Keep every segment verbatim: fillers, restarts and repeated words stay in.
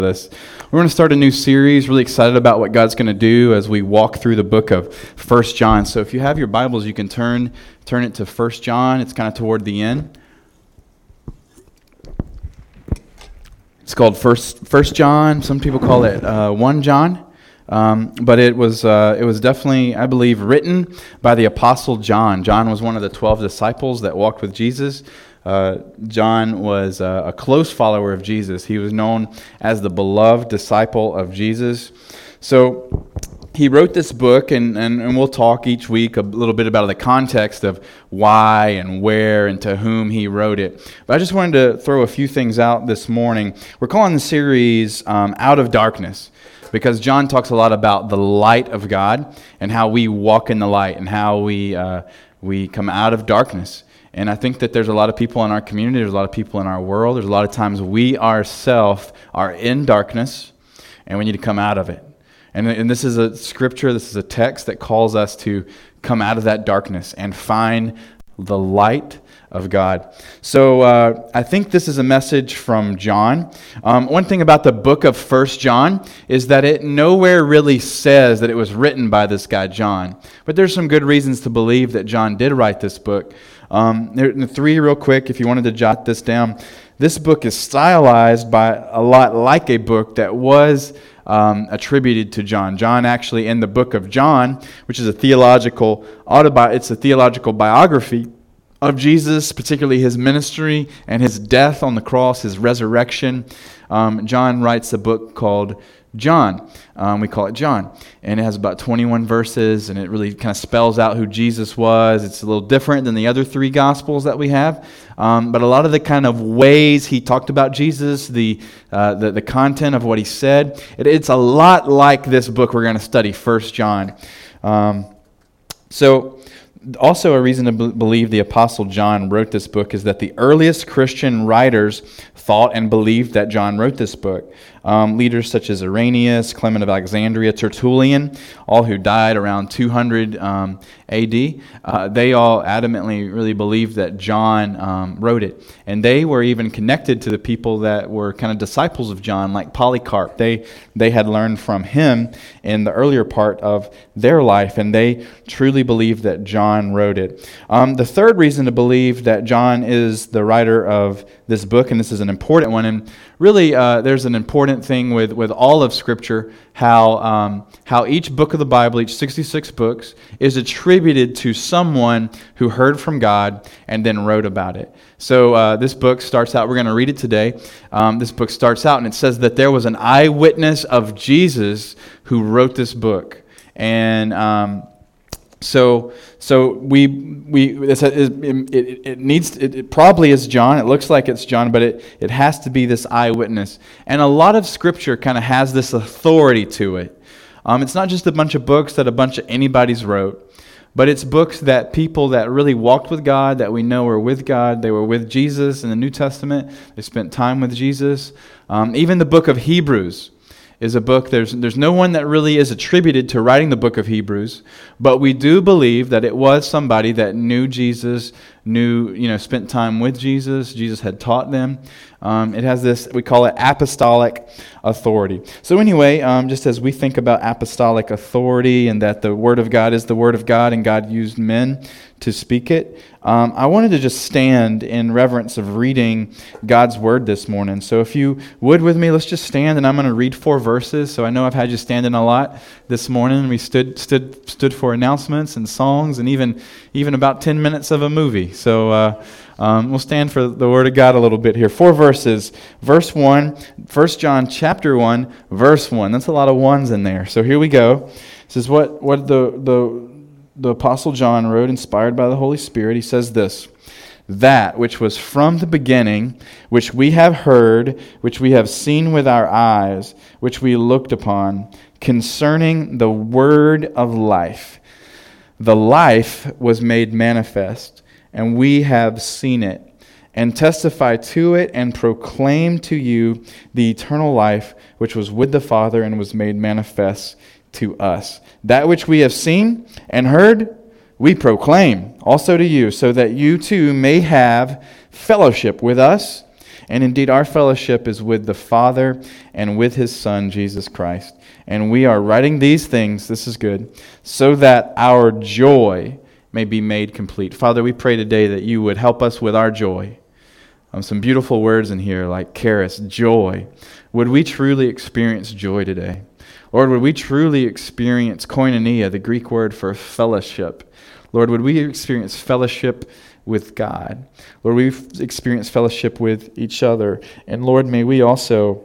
this. We're going to start a new series, really excited about what God's going to do as we walk through the book of First John. So if you have your Bibles, you can turn turn it to First John. It's kind of toward the end. It's called First First John. Some people call it uh, One John. Um, but it was uh, it was definitely, I believe, written by the Apostle John. John was one of the twelve disciples that walked with Jesus. Uh, John was uh, a close follower of Jesus. He was known as the beloved disciple of Jesus. So he wrote this book, and, and, and we'll talk each week a little bit about the context of why and where and to whom he wrote it. But I just wanted to throw a few things out this morning. We're calling the series um, Out of Darkness, because John talks a lot about the light of God and how we walk in the light and how we uh, we come out of darkness. And I think that there's a lot of people in our community, there's a lot of people in our world, there's a lot of times we ourselves are in darkness and we need to come out of it. And, and this is a scripture, this is a text that calls us to come out of that darkness and find the light of God. So uh, I think this is a message from John. Um, one thing about the book of First John is that it nowhere really says that it was written by this guy John. But there's some good reasons to believe that John did write this book. Um, there are three real quick, if you wanted to jot this down. This book is stylized by a lot like a book that was um, attributed to John. John actually, in the book of John, which is a theological autobi- it's a theological biography of Jesus, particularly his ministry and his death on the cross, his resurrection. Um, John writes a book called John. Um, we call it John. And it has about twenty-one verses, and it really kind of spells out who Jesus was. It's a little different than the other three Gospels that we have. Um, but a lot of the kind of ways he talked about Jesus, the uh, the, the content of what he said, it, it's a lot like this book we're going to study, First John. Um, so... Also, a reason to b- believe the Apostle John wrote this book is that the earliest Christian writers thought and believed that John wrote this book. Um, leaders such as Irenaeus, Clement of Alexandria, Tertullian, all who died around two hundred um, A D, uh, they all adamantly really believed that John um, wrote it. And they were even connected to the people that were kind of disciples of John, like Polycarp. They, they had learned from him in the earlier part of their life, and they truly believed that John wrote it. Um, the third reason to believe that John is the writer of this book, and this is an important one, and really uh, there's an important thing with, with all of Scripture, how um, how each book of the Bible, each sixty-six books, is attributed to someone who heard from God and then wrote about it. So uh, this book starts out, we're going to read it today. Um, this book starts out and it says that there was an eyewitness of Jesus who wrote this book. And um, So, so we we it's a, it, it, it needs it, it probably is John. It looks like it's John, but it it has to be this eyewitness. And a lot of Scripture kind of has this authority to it. Um, it's not just a bunch of books that a bunch of anybody's wrote, but it's books that people that really walked with God, that we know were with God. They were with Jesus in the New Testament. They spent time with Jesus. Um, even the book of Hebrews is a book, there's there's no one that really is attributed to writing the book of Hebrews, but we do believe that it was somebody that knew Jesus, knew, you know, spent time with Jesus. Jesus had taught them. Um, it has this, we call it apostolic authority. So anyway, um, just as we think about apostolic authority and that the Word of God is the Word of God and God used men to speak it, um, I wanted to just stand in reverence of reading God's Word this morning. So if you would with me, let's just stand, and I'm going to read four verses. So I know I've had you standing a lot this morning. We stood stood stood for announcements and songs and even even about ten minutes of a movie. So uh, um, we'll stand for the Word of God a little bit here. Four verses. Verse one, First John chapter one, verse one. That's a lot of ones in there. So here we go. This is what, what the, the, the Apostle John wrote, inspired by the Holy Spirit. He says this: that which was from the beginning, which we have heard, which we have seen with our eyes, which we looked upon, concerning the word of life. The life was made manifest, and we have seen it, and testify to it, and proclaim to you the eternal life, which was with the Father and was made manifest to us. That which we have seen and heard, we proclaim also to you, so that you too may have fellowship with us. And indeed, our fellowship is with the Father and with his Son, Jesus Christ. And we are writing these things, this is good, so that our joy may be made complete. Father, we pray today that you would help us with our joy. Um, some beautiful words in here like charis, joy. Would we truly experience joy today? Lord, would we truly experience koinonia, the Greek word for fellowship? Lord, would we experience fellowship with God? Lord, we've experienced fellowship with each other. And Lord, may we also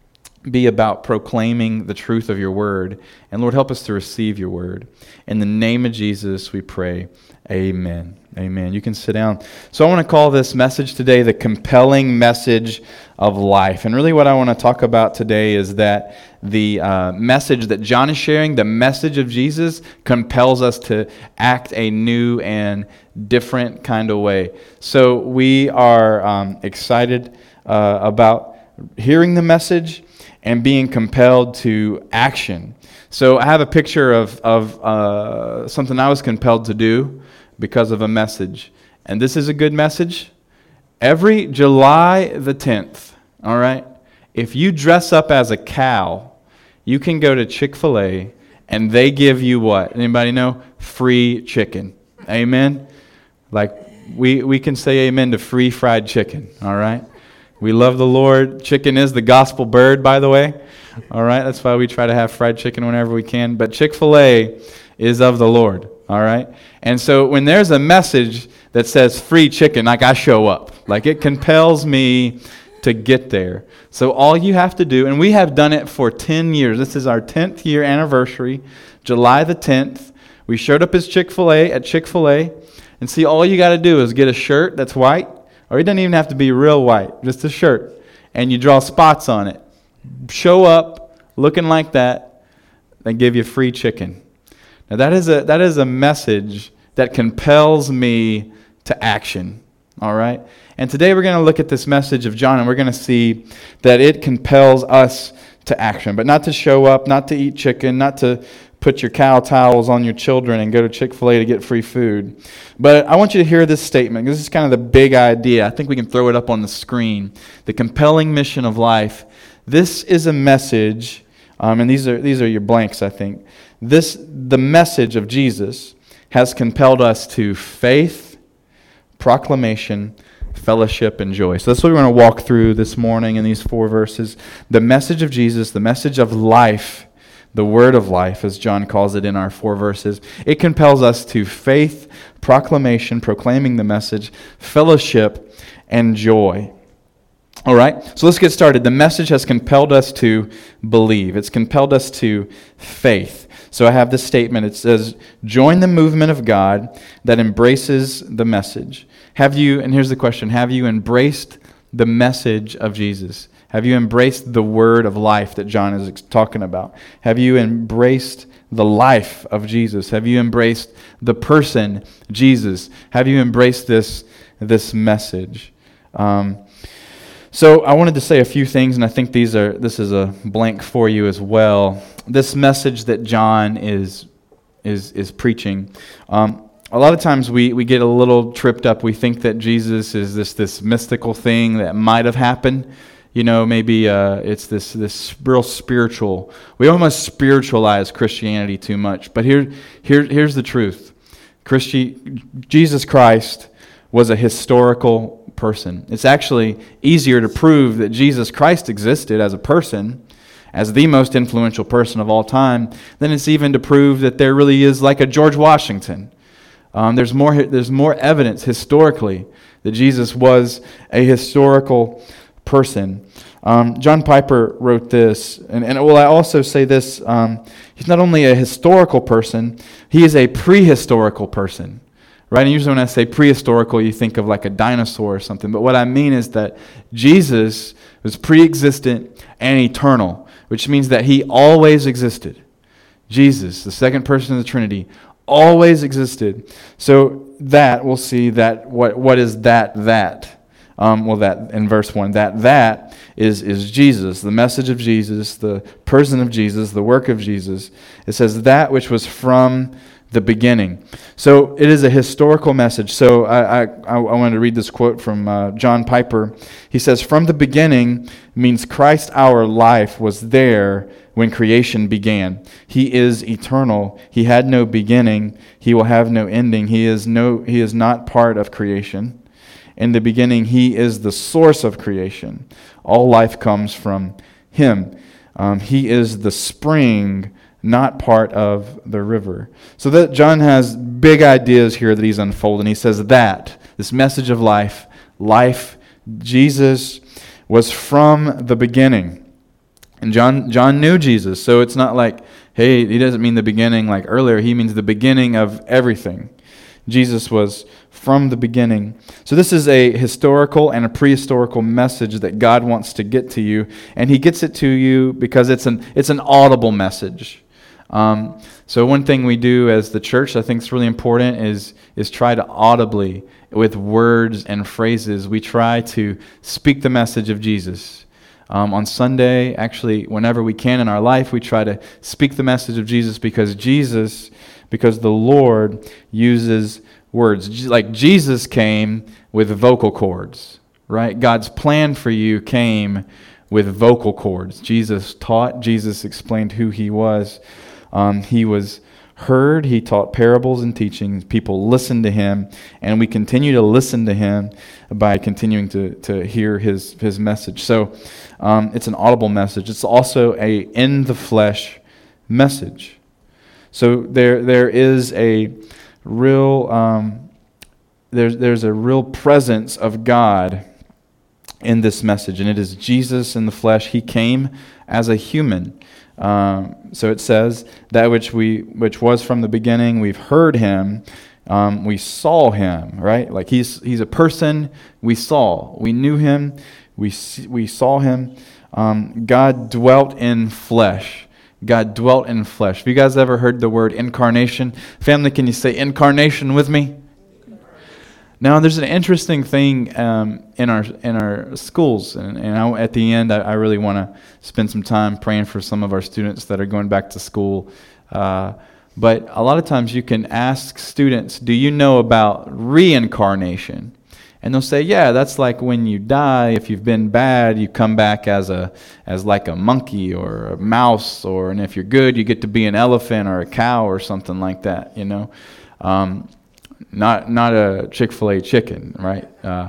be about proclaiming the truth of your word. And Lord, help us to receive your word. In the name of Jesus, we pray. Amen. Amen. You can sit down. So I want to call this message today the compelling message of life. And really what I want to talk about today is that the uh, message that John is sharing, the message of Jesus, compels us to act a new and different kind of way. So we are um, excited uh, about hearing the message and being compelled to action. So I have a picture of, of uh, something I was compelled to do because of a message. And this is a good message. Every July the tenth, all right, if you dress up as a cow, you can go to Chick-fil-A and they give you what? Anybody know? Free chicken. Amen? Like, we, we can say amen to free fried chicken, all right? We love the Lord. Chicken is the gospel bird, by the way. All right, that's why we try to have fried chicken whenever we can. But Chick-fil-A is of the Lord, all right? And so when there's a message that says free chicken, like I show up. Like it compels me to get there. So all you have to do, and we have done it for ten years. This is our tenth year anniversary, July the tenth. We showed up as Chick-fil-A at Chick-fil-A. And see, all you got to do is get a shirt that's white. Or it doesn't even have to be real white, just a shirt. And you draw spots on it. Show up looking like that, they give you free chicken. Now that is a that is a message that compels me to action. All right? And today we're going to look at this message of John, and we're going to see that it compels us to action. But not to show up, not to eat chicken, not to put your cow towels on your children and go to Chick-fil-A to get free food. But I want you to hear this statement. This is kind of the big idea. I think we can throw it up on the screen. The compelling mission of life. This is a message, um, and these are these are your blanks, I think. This the message of Jesus has compelled us to faith, proclamation, fellowship, and joy. So that's what we're going to walk through this morning in these four verses. The message of Jesus, the message of life, the word of life, as John calls it in our four verses. It compels us to faith, proclamation, proclaiming the message, fellowship, and joy. All right, so let's get started. The message has compelled us to believe. It's compelled us to faith. So I have this statement. It says, join the movement of God that embraces the message. Have you, and here's the question, have you embraced the message of Jesus? Have you embraced the word of life that John is talking about? Have you embraced the life of Jesus? Have you embraced the person, Jesus? Have you embraced this, this message? Um, so I wanted to say a few things, and I think these are this is a blank for you as well. This message that John is is is preaching. Um, a lot of times we, we get a little tripped up. We think that Jesus is this this mystical thing that might have happened. You know, maybe uh, it's this this real spiritual. We almost spiritualize Christianity too much. But here, here here's the truth. Christi- Jesus Christ was a historical person. It's actually easier to prove that Jesus Christ existed as a person, as the most influential person of all time, than it's even to prove that there really is like a George Washington. Um, there's more there's more evidence historically that Jesus was a historical person. Um, John Piper wrote this, and, and will I also say this, um, he's not only a historical person, he is a prehistorical person. Right? And usually when I say prehistorical, you think of like a dinosaur or something. But what I mean is that Jesus was pre-existent and eternal, which means that he always existed. Jesus, the second person of the Trinity, always existed. So that, we'll see that, what what is that, that? Um, well, that in verse one, that, that is, is Jesus, the message of Jesus, the person of Jesus, the work of Jesus. It says, that which was from the beginning. So it is a historical message. So I, I, I wanted to read this quote from uh, John Piper. He says, "From the beginning means Christ our life was there when creation began. He is eternal. He had no beginning. He will have no ending. He is no. He is not part of creation. In the beginning, He is the source of creation. All life comes from Him. Um, he is the spring, not part of the river." So that John has big ideas here that he's unfolding. He says that this message of life, life, Jesus was from the beginning. And John John knew Jesus, so it's not like, hey, he doesn't mean the beginning like earlier. He means the beginning of everything. Jesus was from the beginning. So this is a historical and a prehistorical message that God wants to get to you, and He gets it to you because it's an it's an audible message. Um, so one thing we do as the church, I think is really important, is is try to audibly, with words and phrases, we try to speak the message of Jesus. Um, on Sunday, actually, whenever we can in our life, we try to speak the message of Jesus because Jesus, because the Lord uses words. Like Jesus came with vocal cords, right? God's plan for you came with vocal cords. Jesus taught, Jesus explained who He was. Um, he was heard, He taught parables and teachings. People listened to Him, and we continue to listen to Him by continuing to, to hear His, his message. So um, it's an audible message. It's also a in the flesh message. So there there is a real um, there's there's a real presence of God in this message, and it is Jesus in the flesh. He came as a human. Um, so it says that which we which was from the beginning, we've heard Him, um, we saw Him, right? Like he's he's a person we saw, we knew Him, we we saw Him. Um, God dwelt in flesh. God dwelt in flesh. Have you guys ever heard the word incarnation? Family, can you say incarnation with me? Now, there's an interesting thing um, in our in our schools, and, and I, at the end, I, I really want to spend some time praying for some of our students that are going back to school. Uh, but a lot of times, you can ask students, "Do you know about reincarnation?" And they'll say, "Yeah, that's like when you die. If you've been bad, you come back as a as like a monkey or a mouse, or and if you're good, you get to be an elephant or a cow or something like that." You know. Um, Not not a Chick-fil-A chicken, right? Uh,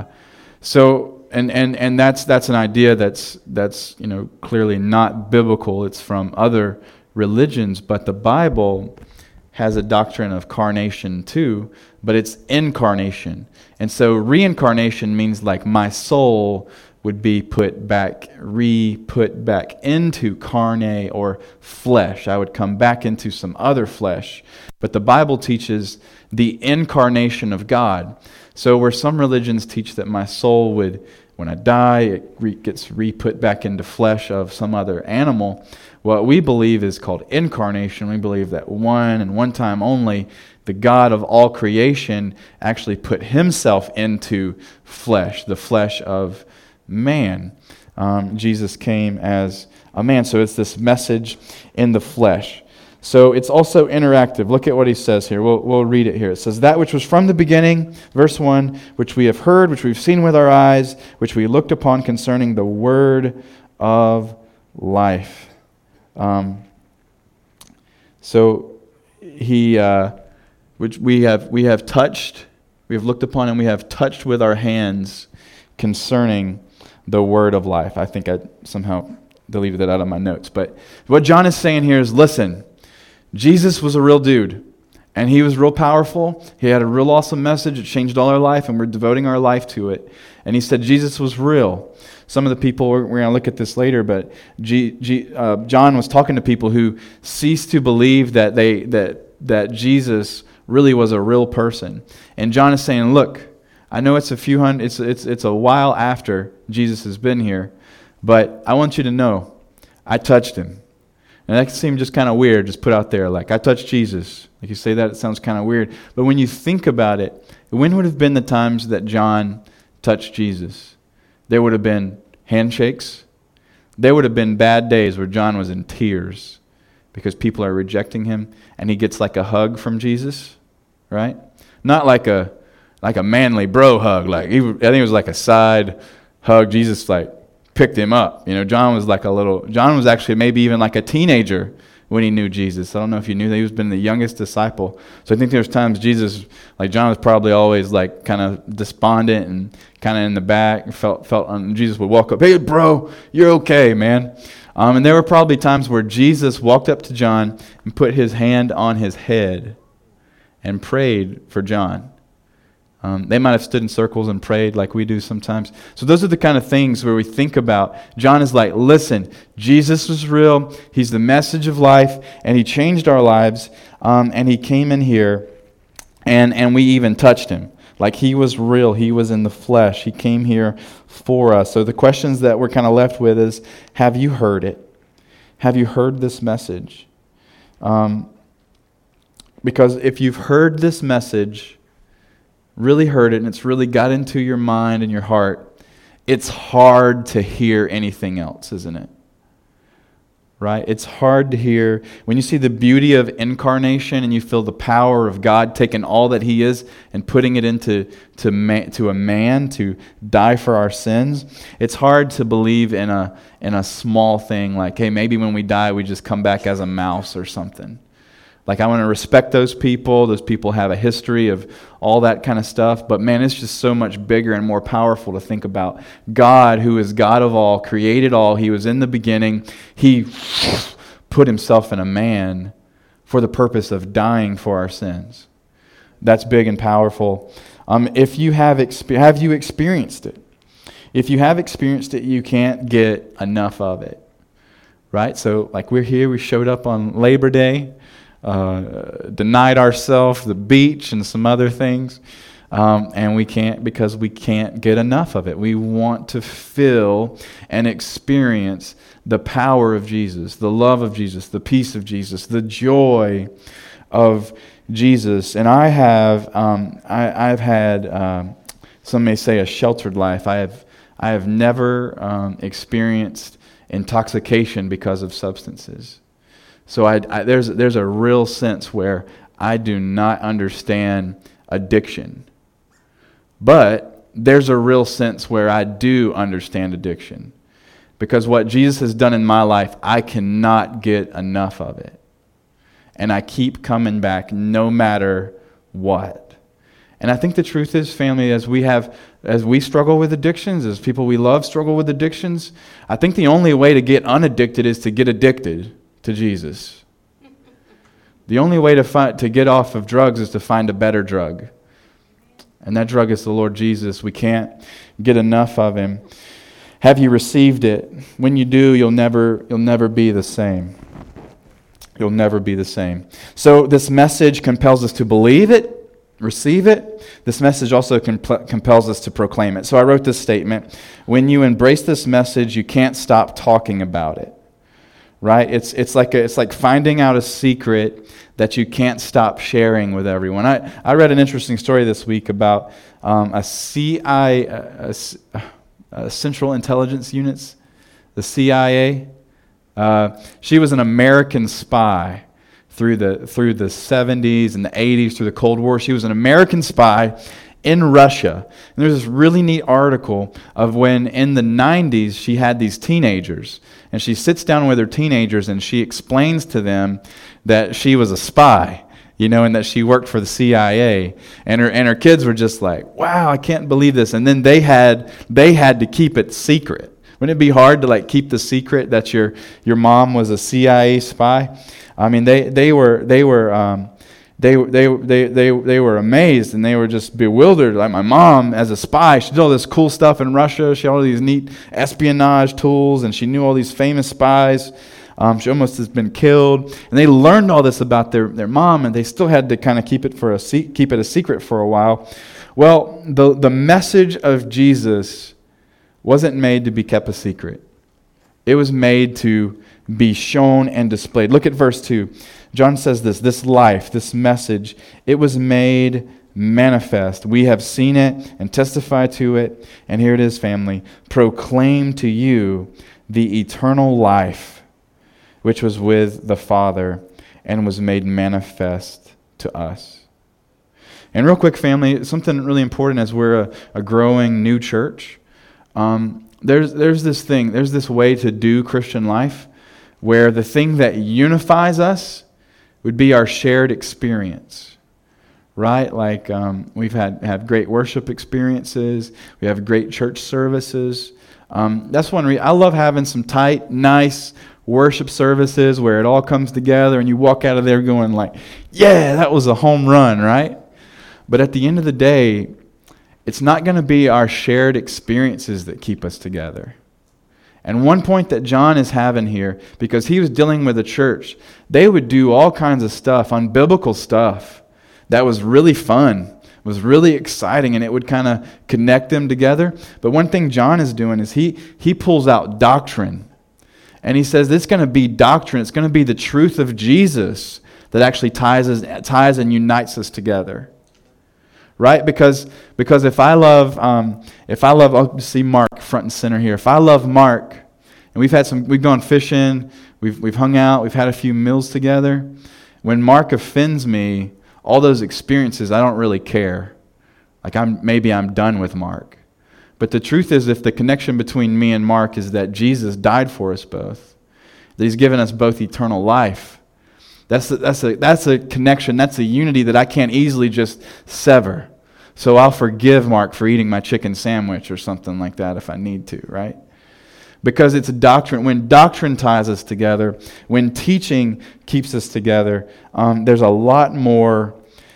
so and, and, and that's that's an idea that's that's you know clearly not biblical. It's from other religions, but the Bible has a doctrine of carnation too, but it's incarnation. And so reincarnation means like my soul would be put back, re-put back into carne or flesh. I would come back into some other flesh. But the Bible teaches the incarnation of God. So where some religions teach that my soul would, when I die, it re- gets re-put back into flesh of some other animal, what we believe is called incarnation. We believe that one and one time only, the God of all creation actually put Himself into flesh, the flesh of man. Um, Jesus came as a man. So it's this message in the flesh. So it's also interactive. Look at what he says here. We'll, we'll read it here. It says, "That which was from the beginning," verse one, "which we have heard, which we've seen with our eyes, which we looked upon concerning the word of life." Um, so he, uh, which we have we have touched, we have looked upon, and we have touched with our hands concerning the word of life. I think I somehow deleted that out of my notes. But what John is saying here is, listen, Jesus was a real dude, and He was real powerful. He had a real awesome message. It changed all our life, and we're devoting our life to it. And he said Jesus was real. Some of the people, we're going to look at this later, but G, G, uh, John was talking to people who ceased to believe that they that that Jesus really was a real person. And John is saying, look, I know it's a few hundred, it's it's it's a while after Jesus has been here, but I want you to know, I touched Him. And that can seem just kind of weird, just put out there, like, I touched Jesus. Like you say that, it sounds kind of weird. But when you think about it, when would have been the times that John touched Jesus? There would have been handshakes. There would have been bad days where John was in tears because people are rejecting him, and he gets like a hug from Jesus, right? Not like a like a manly bro hug. Like he, I think it was like a side hug. Jesus like picked him up. You know, John was like a little. John was actually maybe even like a teenager when he knew Jesus. I don't know if you knew that he was been the youngest disciple. So I think there's times Jesus, like John was probably always like kind of despondent and kind of in the back. Felt felt um, Jesus would walk up, hey bro, you're okay, man. Um, and there were probably times where Jesus walked up to John and put his hand on his head and prayed for John. Um, they might have stood in circles and prayed like we do sometimes. So those are the kind of things where we think about. John is like, listen, Jesus was real. He's the message of life, and he changed our lives. Um, and he came in here, and, and we even touched him. Like he was real. He was in the flesh. He came here for us. So the questions that we're kind of left with is, have you heard it? Have you heard this message? Um, because if you've heard this message, really heard it, and it's really got into your mind and your heart, it's hard to hear anything else, isn't it? Right? It's hard to hear. When you see the beauty of incarnation and you feel the power of God taking all that he is and putting it into to, man, to a man to die for our sins, it's hard to believe in a in a small thing like, hey, maybe when we die we just come back as a mouse or something. Like, I want to respect those people. Those people have a history of all that kind of stuff. But man, it's just so much bigger and more powerful to think about. God, who is God of all, created all. He was in the beginning. He put himself in a man for the purpose of dying for our sins. That's big and powerful. Um, if you have, exp- have you experienced it? If you have experienced it, you can't get enough of it. Right? So, like, we're here. We showed up on Labor Day. Uh, denied ourselves the beach and some other things, um, and we can't because we can't get enough of it. We want to feel and experience the power of Jesus, the love of Jesus, the peace of Jesus, the joy of Jesus. And I have, um, I, I've had, um, some may say, a sheltered life. I have, I have never um, experienced intoxication because of substances. So I, I, there's there's a real sense where I do not understand addiction. But there's a real sense where I do understand addiction. Because what Jesus has done in my life, I cannot get enough of it. And I keep coming back no matter what. And I think the truth is, family, as we have, as we struggle with addictions, as people we love struggle with addictions, I think the only way to get unaddicted is to get addicted to Jesus. The only way to find, to get off of drugs is to find a better drug. And that drug is the Lord Jesus. We can't get enough of him. Have you received it? When you do, you'll never you'll never be the same. You'll never be the same. So this message compels us to believe it, receive it. This message also comp- compels us to proclaim it. So I wrote this statement: when you embrace this message, you can't stop talking about it. Right? It's it's like a, it's like finding out a secret that you can't stop sharing with everyone. I, I read an interesting story this week about um, a C I A, a, a, a Central Intelligence Units, the C I A. Uh, she was an American spy through the through the seventies and the eighties, through the Cold War. She was an American spy in Russia. And there's this really neat article of when in the nineties she had these teenagers. And she sits down with her teenagers and she explains to them that she was a spy, you know, and that she worked for the C I A. And her and her kids were just like, wow, I can't believe this. And then they had they had to keep it secret. Wouldn't it be hard to like keep the secret that your your mom was a C I A spy? I mean, they they were they were um, They they they they they were amazed and they were just bewildered. Like, my mom, as a spy, she did all this cool stuff in Russia. She had all these neat espionage tools, and she knew all these famous spies. Um, she almost has been killed, and they learned all this about their, their mom, and they still had to kind of keep it for a se- keep it a secret for a while. Well, the the message of Jesus wasn't made to be kept a secret. It was made to be shown and displayed. Look at verse two. John says this, this life, this message, it was made manifest. We have seen it and testify to it. And here it is, family. Proclaim to you the eternal life which was with the Father and was made manifest to us. And real quick, family, something really important as we're a, a growing new church. Um, there's there's this thing, there's this way to do Christian life where the thing that unifies us would be our shared experience, right? Like um, we've had have great worship experiences, we have great church services. Um, that's one reason I love having some tight, nice worship services where it all comes together and you walk out of there going like, yeah, that was a home run, right? But at the end of the day, it's not going to be our shared experiences that keep us together. And one point that John is having here, because he was dealing with a church, they would do all kinds of stuff, unbiblical stuff, that was really fun, was really exciting, and it would kind of connect them together. But one thing John is doing is he he pulls out doctrine. And he says it's going to be doctrine. It's going to be the truth of Jesus that actually ties us, ties and unites us together. Right? Because because if I love um, if I love I'll see Mark front and center here. If I love Mark, and we've had some we've gone fishing, we've we've hung out, we've had a few meals together. When Mark offends me, all those experiences, I don't really care. Like I'm maybe I'm done with Mark. But the truth is, if the connection between me and Mark is that Jesus died for us both, that He's given us both eternal life, That's a, that's a that's a connection, that's a unity that I can't easily just sever. So I'll forgive Mark for eating my chicken sandwich or something like that if I need to, right? Because it's a doctrine. When doctrine ties us together, when teaching keeps us together, um, there's a lot more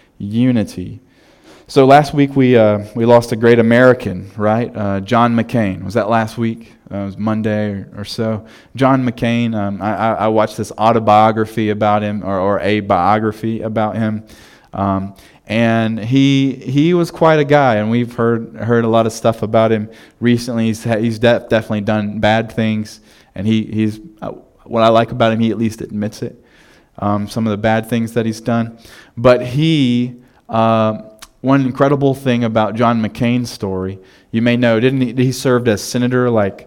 unity. So last week we uh, we lost a great American, right? Uh, John McCain. Was that last week? Uh, it was Monday or, or so. John McCain. Um, I, I watched this autobiography about him, or, or a biography about him, um, and he he was quite a guy. And we've heard heard a lot of stuff about him recently. He's he's de- definitely done bad things, and he he's uh, what I like about him. He at least admits it. Um, some of the bad things that he's done, but he. Uh, One incredible thing about John McCain's story, you may know, didn't he, he served as senator like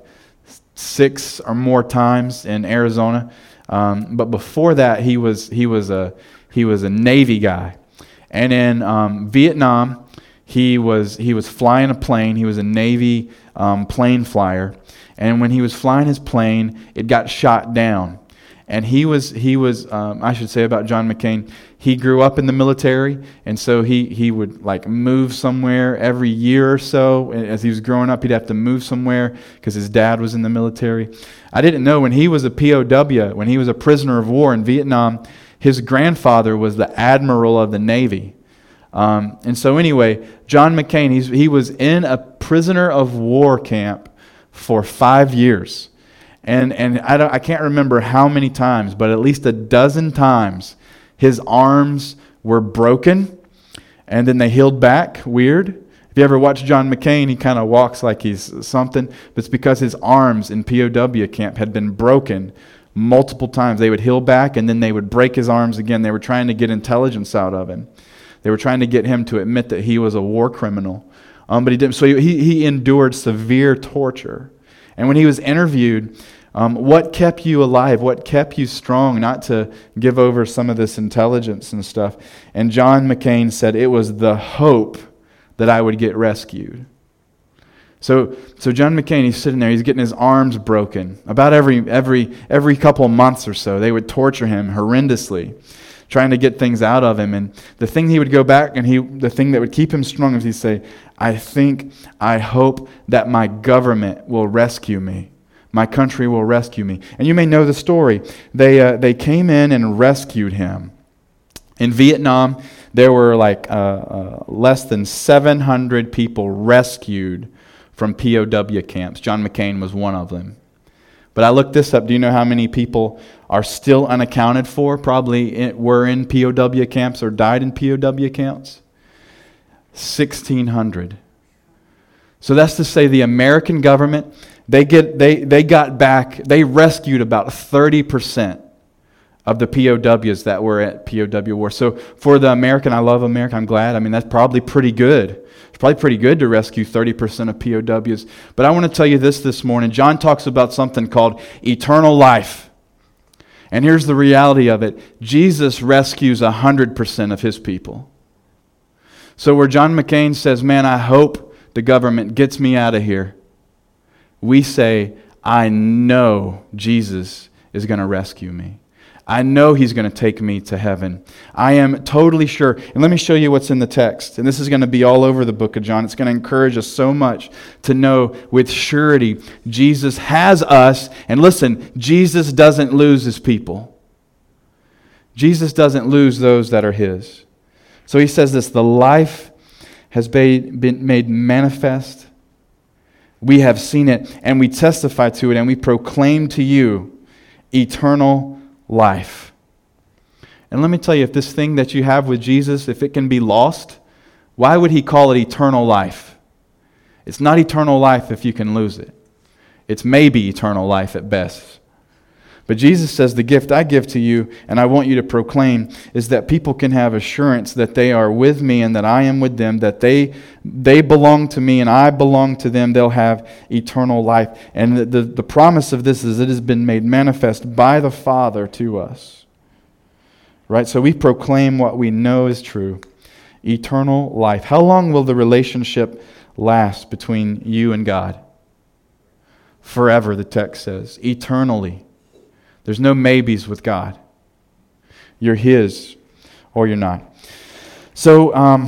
six or more times in Arizona. Um, but before that, he was he was a he was a Navy guy, and in um, Vietnam, he was he was flying a plane. He was a Navy um, plane flyer, and when he was flying his plane, it got shot down. And he was, he was. Um, I should say about John McCain, he grew up in the military, and so he, he would like move somewhere every year or so. As he was growing up, he'd have to move somewhere because his dad was in the military. I didn't know when he was a P O W, when he was a prisoner of war in Vietnam, his grandfather was the admiral of the Navy. Um, and so anyway, John McCain, he's, he was in a prisoner of war camp for five years. And and I don't I can't remember how many times, but at least a dozen times, his arms were broken, and then they healed back. Weird. If you ever watch John McCain, he kind of walks like he's something, but it's because his arms in P O W camp had been broken multiple times. They would heal back, and then they would break his arms again. They were trying to get intelligence out of him. They were trying to get him to admit that he was a war criminal, um, but he didn't. So he he endured severe torture. And when he was interviewed, um, what kept you alive? What kept you strong not to give over some of this intelligence and stuff? And John McCain said, it was the hope that I would get rescued. So so John McCain, he's sitting there, he's getting his arms broken. About every every every couple of months or so, they would torture him horrendously, trying to get things out of him. And the thing he would go back and he the thing that would keep him strong is he'd say, I think, I hope that my government will rescue me. My country will rescue me. And you may know the story. They uh, they came in and rescued him. In Vietnam, there were like uh, uh, less than seven hundred people rescued from P O W camps. John McCain was one of them. But I looked this up. Do you know how many people are still unaccounted for? Probably in, were in P O W camps or died in P O W camps? sixteen hundred. So that's to say the American government, they get they they got back, they rescued about thirty percent of the P O Ws that were at P O W war. So for the American, I love America, I'm glad. I mean, that's probably pretty good. It's probably pretty good to rescue thirty percent of P O Ws. But I want to tell you this this morning. John talks about something called eternal life. And here's the reality of it. Jesus rescues one hundred percent of his people. So where John McCain says, man, I hope the government gets me out of here, we say, I know Jesus is going to rescue me. I know he's going to take me to heaven. I am totally sure. And let me show you what's in the text. And this is going to be all over the book of John. It's going to encourage us so much to know with surety Jesus has us. And listen, Jesus doesn't lose his people. Jesus doesn't lose those that are his. So he says this, the life has been made manifest. We have seen it, and we testify to it, and we proclaim to you eternal life. And let me tell you, if this thing that you have with Jesus, if it can be lost, why would he call it eternal life? It's not eternal life if you can lose it. It's maybe eternal life at best. But Jesus says, the gift I give to you, and I want you to proclaim, is that people can have assurance that they are with me and that I am with them, that they they belong to me and I belong to them. They'll have eternal life. And the, the, the promise of this is it has been made manifest by the Father to us. Right? So we proclaim what we know is true. Eternal life. How long will the relationship last between you and God? Forever, the text says. Eternally. There's no maybes with God. You're his or you're not. So, um,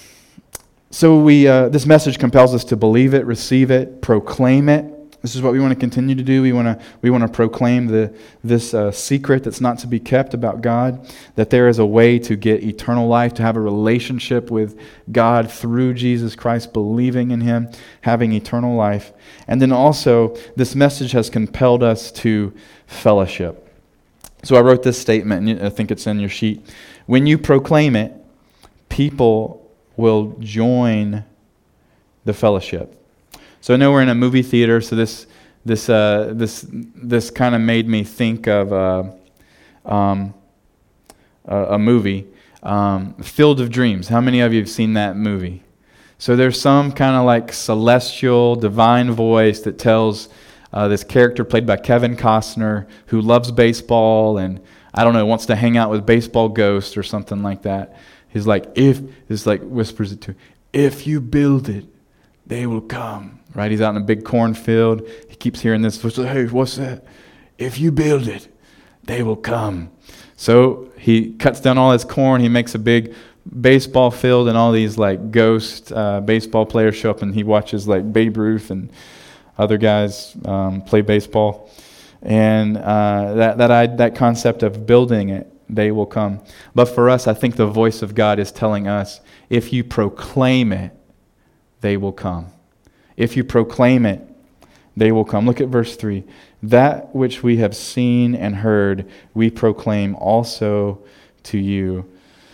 so we uh, this message compels us to believe it, receive it, proclaim it. This is what we want to continue to do. We want to we want to proclaim the this uh, secret that's not to be kept about God, that there is a way to get eternal life, to have a relationship with God through Jesus Christ, believing in him, having eternal life. And then also, this message has compelled us to fellowship. So I wrote this statement, and I think it's in your sheet. When you proclaim it, people will join the fellowship. So I know we're in a movie theater, so this this uh, this this kind of made me think of uh, um, a, a movie, um, Field of Dreams. How many of you have seen that movie? So there's some kind of like celestial, divine voice that tells uh, this character played by Kevin Costner who loves baseball and, I don't know, wants to hang out with baseball ghosts or something like that. He's like, if, this like whispers it to him, if you build it, they will come. Right? He's out in a big cornfield. He keeps hearing this voice, hey, what's that? If you build it, they will come. So he cuts down all his corn. He makes a big baseball field, and all these like ghost uh, baseball players show up, and he watches like Babe Ruth and other guys um, play baseball. And uh, that that I, that concept of building it, they will come. But for us, I think the voice of God is telling us, if you proclaim it, they will come. If you proclaim it, they will come. Look at verse three. That which we have seen and heard, we proclaim also to you,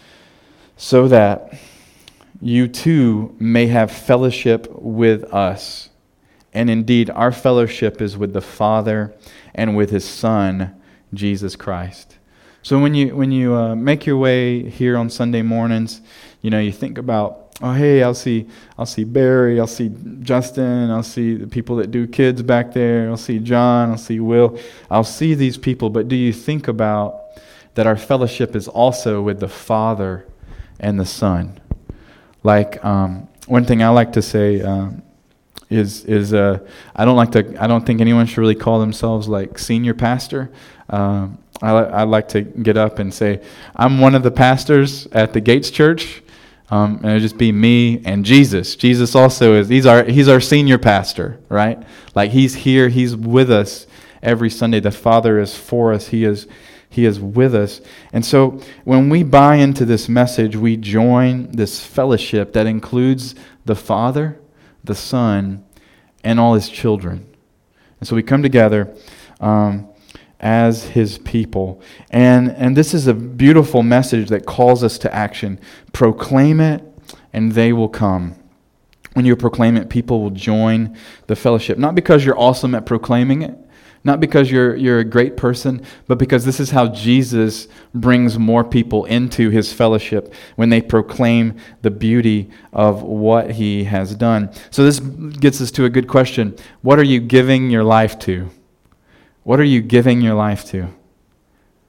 so that you too may have fellowship with us. And indeed, our fellowship is with the Father and with his Son, Jesus Christ. So when you when you uh, make your way here on Sunday mornings, you know, you think about, oh, hey, I'll see I'll see Barry, I'll see Justin, I'll see the people that do kids back there, I'll see John, I'll see Will. I'll see these people, but do you think about that our fellowship is also with the Father and the Son? Like, um, one thing I like to say um, is is uh, I don't like to I don't think anyone should really call themselves like senior pastor. Um, I I like to get up and say, I'm one of the pastors at the Gates Church. Um, and it'll just be me and Jesus. Jesus also is, he's our he's our senior pastor, right? Like he's here, he's with us every Sunday. The Father is for us, he is he is with us. And so when we buy into this message, we join this fellowship that includes the Father, the Son, and all his children. And so we come together um, as his people. And and this is a beautiful message that calls us to action. Proclaim it, and they will come. When you proclaim it, people will join the fellowship. Not because you're awesome at proclaiming it, not because you're you're a great person, but because this is how Jesus brings more people into his fellowship when they proclaim the beauty of what he has done. So this gets us to a good question. What are you giving your life to? What are you giving your life to?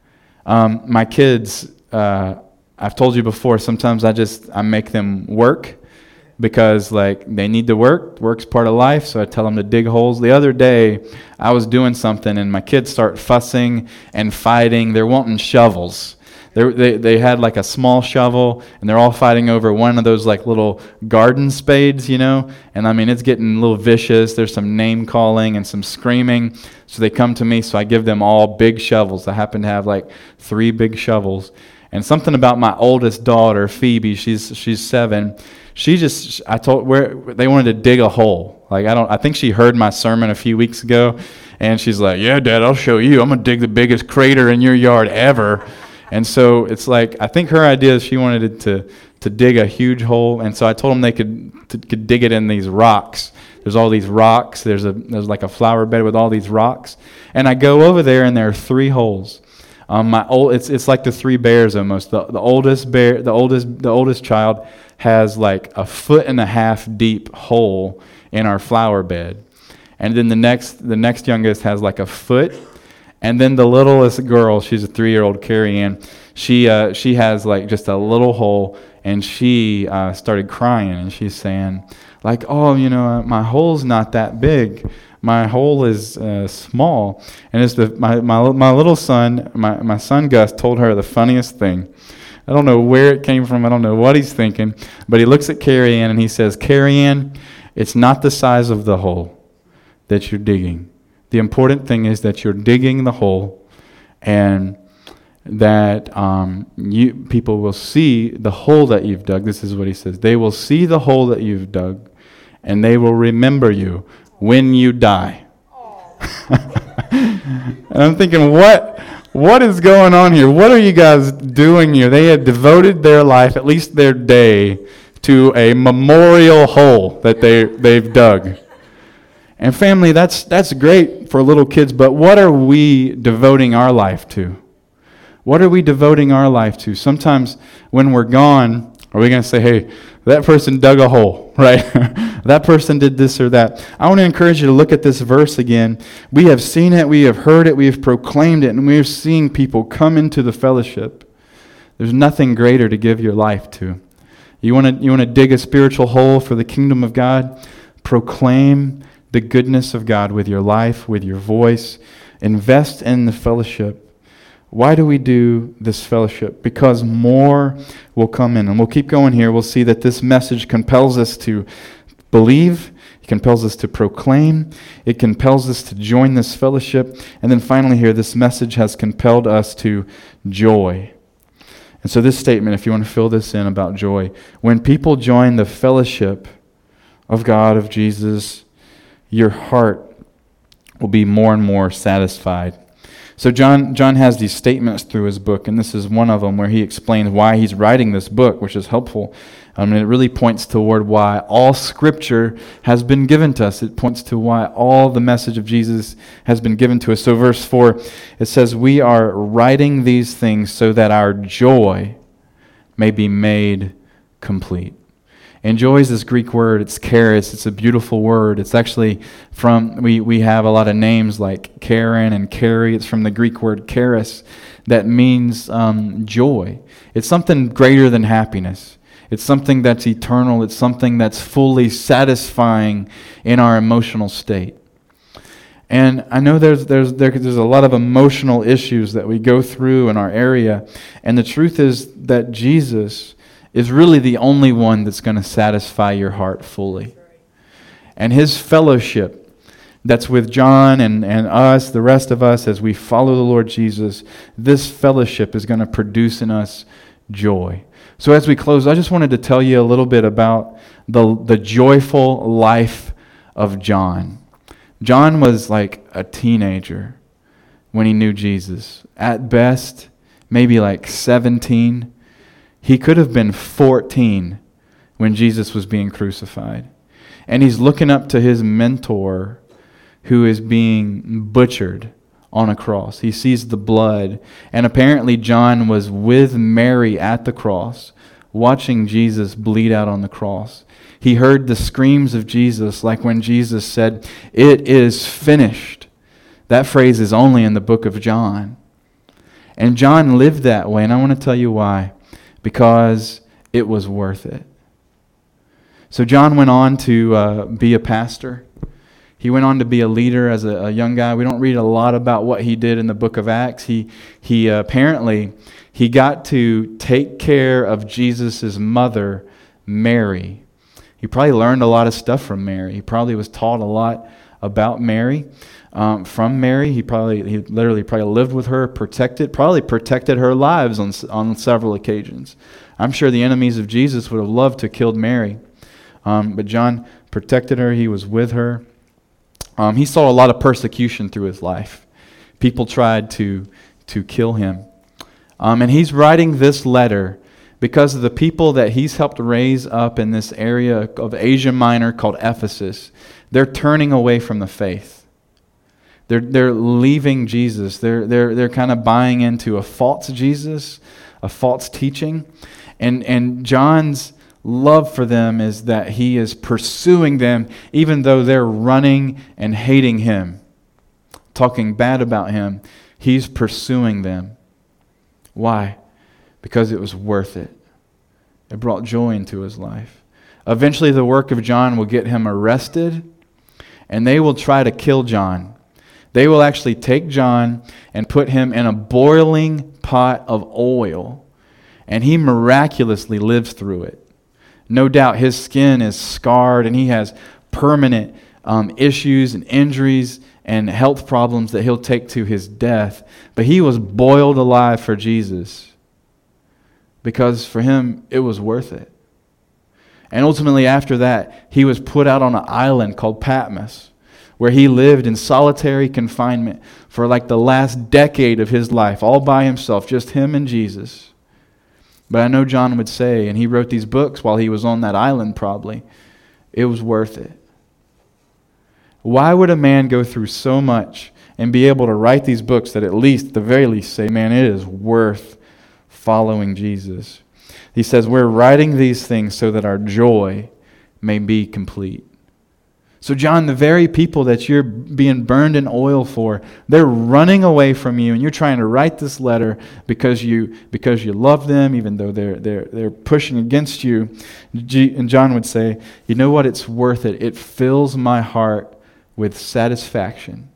Um, my kids, uh, I've told you before, sometimes I just, I make them work because like they need to work. Work's part of life, so I tell them to dig holes. The other day, I was doing something and my kids start fussing and fighting. They're wanting shovels. They're, they they had like a small shovel, and they're all fighting over one of those like little garden spades, you know. And I mean, it's getting a little vicious. There's some name calling and some screaming. So they come to me, so I give them all big shovels. I happen to have like three big shovels. And something about my oldest daughter, Phoebe, she's she's seven. She just, I told where they wanted to dig a hole. Like I don't, I think she heard my sermon a few weeks ago, and she's like, "Yeah, Dad, I'll show you. I'm gonna dig the biggest crater in your yard ever." And so it's like, I think her idea is she wanted it to to dig a huge hole, and so I told them they could to, could dig it in these rocks. There's all these rocks. There's a there's like a flower bed with all these rocks, and I go over there, and there are three holes. Um, my old, it's it's like the three bears almost. The the oldest bear, the oldest the oldest child has like a foot and a half deep hole in our flower bed, and then the next the next youngest has like a foot, and then the littlest girl, she's a three year old, Carrie Ann. She uh, she has like just a little hole, and she uh, started crying, and she's saying like, "Oh, you know, my hole's not that big. My hole is uh, small." And it's the my, my my little son, my, my son Gus, told her the funniest thing. I don't know where it came from. I don't know what he's thinking. But he looks at Carrie Ann and he says, "Carrie Ann, it's not the size of the hole that you're digging. The important thing is that you're digging the hole, and that um, you people will see the hole that you've dug." This is what he says. "They will see the hole that you've dug, and they will remember you when you die." And I'm thinking, what, what is going on here? What are you guys doing here? They had devoted their life, at least their day, to a memorial hole that they, they've dug. And family, that's that's great for little kids, but what are we devoting our life to? What are we devoting our life to? Sometimes when we're gone, are we going to say, "Hey, that person dug a hole," right? That person did this or that. I want to encourage you to look at this verse again. We have seen it, we have heard it, we have proclaimed it, and we are seeing people come into the fellowship. There's nothing greater to give your life to. You want to you want to dig a spiritual hole for the kingdom of God? Proclaim the goodness of God with your life, with your voice. Invest in the fellowship. Why do we do this fellowship? Because more will come in. And we'll keep going here. We'll see that this message compels us to believe. It compels us to proclaim. It compels us to join this fellowship. And then finally here, this message has compelled us to joy. And so this statement, if you want to fill this in about joy, when people join the fellowship of God, of Jesus, your heart will be more and more satisfied. So John John has these statements through his book, and this is one of them where he explains why he's writing this book, which is helpful. I mean, it really points toward why all Scripture has been given to us. It points to why all the message of Jesus has been given to us. So verse four, it says, "We are writing these things so that our joy may be made complete." And joy is this Greek word, it's charis. It's a beautiful word. It's actually from, we, we have a lot of names like Karen and Carrie. It's from the Greek word charis that means um, joy. It's something greater than happiness. It's something that's eternal. It's something that's fully satisfying in our emotional state. And I know there's there's there, there's a lot of emotional issues that we go through in our area. And the truth is that Jesus is really the only one that's going to satisfy your heart fully. And his fellowship that's with John and, and us, the rest of us, as we follow the Lord Jesus, this fellowship is going to produce in us joy. So as we close, I just wanted to tell you a little bit about the, the joyful life of John. John was like a teenager when he knew Jesus. At best, maybe like seventeen. He could have been fourteen when Jesus was being crucified. And he's looking up to his mentor who is being butchered on a cross. He sees the blood. And apparently John was with Mary at the cross, watching Jesus bleed out on the cross. He heard the screams of Jesus, like when Jesus said, "It is finished." That phrase is only in the book of John. And John lived that way, and I want to tell you why. Because it was worth it. So John went on to uh, be a pastor. He went on to be a leader as a, a young guy. We don't read a lot about what he did in the book of Acts. He he uh, apparently he got to take care of Jesus' mother, Mary. He probably learned a lot of stuff from Mary. He probably was taught a lot about Mary um, from Mary. He probably he literally probably lived with her, protected, probably protected her lives on on several occasions. I'm sure the enemies of Jesus would have loved to have killed Mary, um, but John protected her. He was with her. Um, he saw a lot of persecution through his life. People tried to to kill him. Um, and he's writing this letter because of the people that he's helped raise up in this area of Asia Minor called Ephesus. They're turning away from the faith. They're they're leaving Jesus. They're they're they're kind of buying into a false Jesus, a false teaching. And and John's love for them is that he is pursuing them even though they're running and hating him, talking bad about him. He's pursuing them. Why? Because it was worth it. It brought joy into his life. Eventually the work of John will get him arrested, and they will try to kill John. They will actually take John and put him in a boiling pot of oil, and he miraculously lives through it. No doubt his skin is scarred, and he has permanent um, issues and injuries and health problems that he'll take to his death. But he was boiled alive for Jesus because for him it was worth it. And ultimately after that, he was put out on an island called Patmos, where he lived in solitary confinement for like the last decade of his life, all by himself, just him and Jesus. But I know John would say, and he wrote these books while he was on that island probably, it was worth it. Why would a man go through so much and be able to write these books that at least, at the very least, say, man, it is worth following Jesus? He says, we're writing these things so that our joy may be complete. So John, the very people that you're being burned in oil for, they're running away from you, and you're trying to write this letter because you because you love them, even though they're they're they're pushing against you. And John would say, you know what? It's worth it. It fills my heart with satisfaction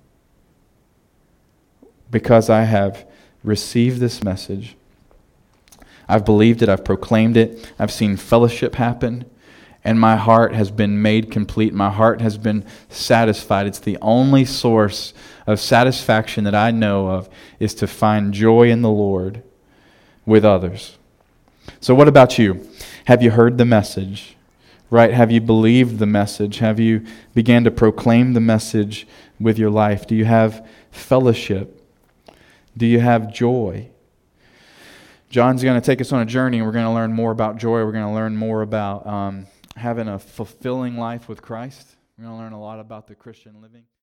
because I have received this message. I've believed it. I've proclaimed it. I've seen fellowship happen. And my heart has been made complete. My heart has been satisfied. It's the only source of satisfaction that I know of is to find joy in the Lord with others. So what about you? Have you heard the message? Right? Have you believed the message? Have you began to proclaim the message with your life? Do you have fellowship? Do you have joy? John's going to take us on a journey, and we're going to learn more about joy. We're going to learn more about um, having a fulfilling life with Christ. We're going to learn a lot about the Christian living.